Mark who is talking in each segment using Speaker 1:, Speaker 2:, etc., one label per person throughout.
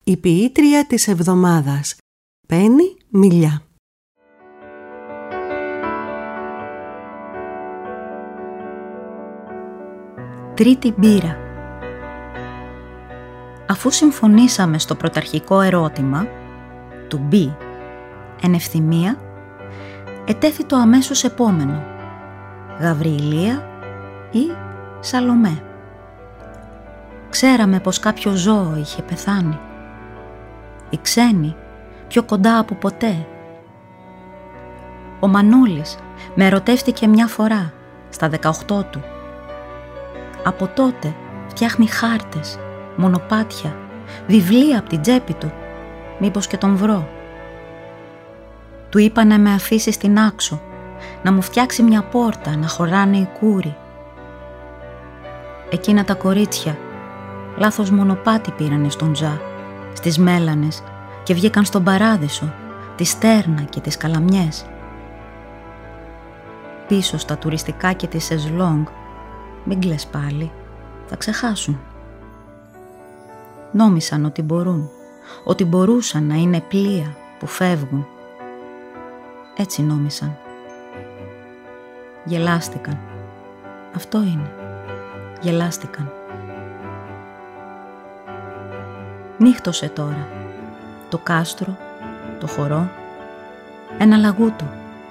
Speaker 1: Η ποιήτρια της εβδομάδας, Πέννη Μιλιά.
Speaker 2: Τρίτη μπύρα. Αφού συμφωνήσαμε στο πρωταρχικό ερώτημα του B, εν ευθυμία, ετέθη το αμέσως επόμενο, Γαβριηλία ή Σαλομέ. Ξέραμε πως κάποιο ζώο είχε πεθάνει. Η ξένη πιο κοντά από ποτέ. Ο Μανούλης με ερωτεύτηκε μια φορά στα 18 του. Από τότε φτιάχνει χάρτες, μονοπάτια, βιβλία από την τσέπη του, μήπως και τον βρω. Του είπα να με αφήσει στην άξο, να μου φτιάξει μια πόρτα, να χωράνε οι κούροι. Εκείνα τα κορίτσια λάθος μονοπάτι πήρανε στον Τζα, στις Μέλανες και βγήκαν στον Παράδεισο, τη Στέρνα και τις Καλαμιές. Πίσω στα τουριστικά και τη Σεζλόγκ, μην κλαις πάλι, θα ξεχάσουν. Νόμισαν ότι μπορούν, ότι μπορούσαν να είναι πλοία που φεύγουν. Έτσι νόμισαν. Γελάστηκαν. Αυτό είναι. Γελάστηκαν. Νύχτωσε τώρα. Το κάστρο, το χορό, ένα λαγούτο.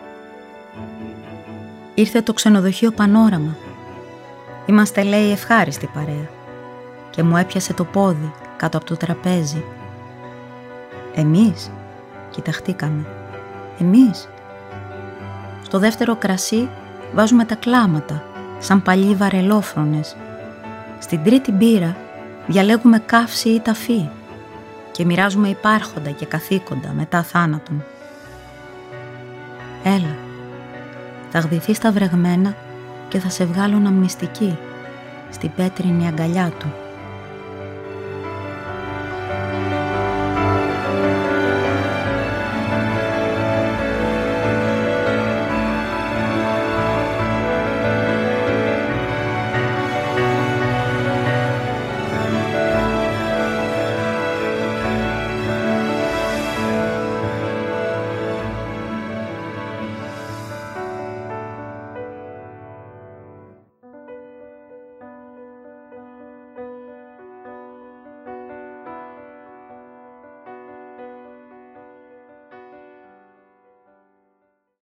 Speaker 2: Ήρθε το ξενοδοχείο Πανόραμα. Είμαστε, λέει, ευχάριστη παρέα. Και μου έπιασε το πόδι κάτω από το τραπέζι. Εμείς, κοιταχτήκαμε. Εμείς. Στο δεύτερο κρασί βάζουμε τα κλάματα, σαν παλιοί βαρελόφρονες. Στην τρίτη μπύρα διαλέγουμε καύση ή ταφή και μοιράζουμε υπάρχοντα και καθήκοντα μετά θάνατον. Έλα, θα γδυθείς τα βρεγμένα και θα σε βγάλω αναμνηστική στην πέτρινη αγκαλιά του.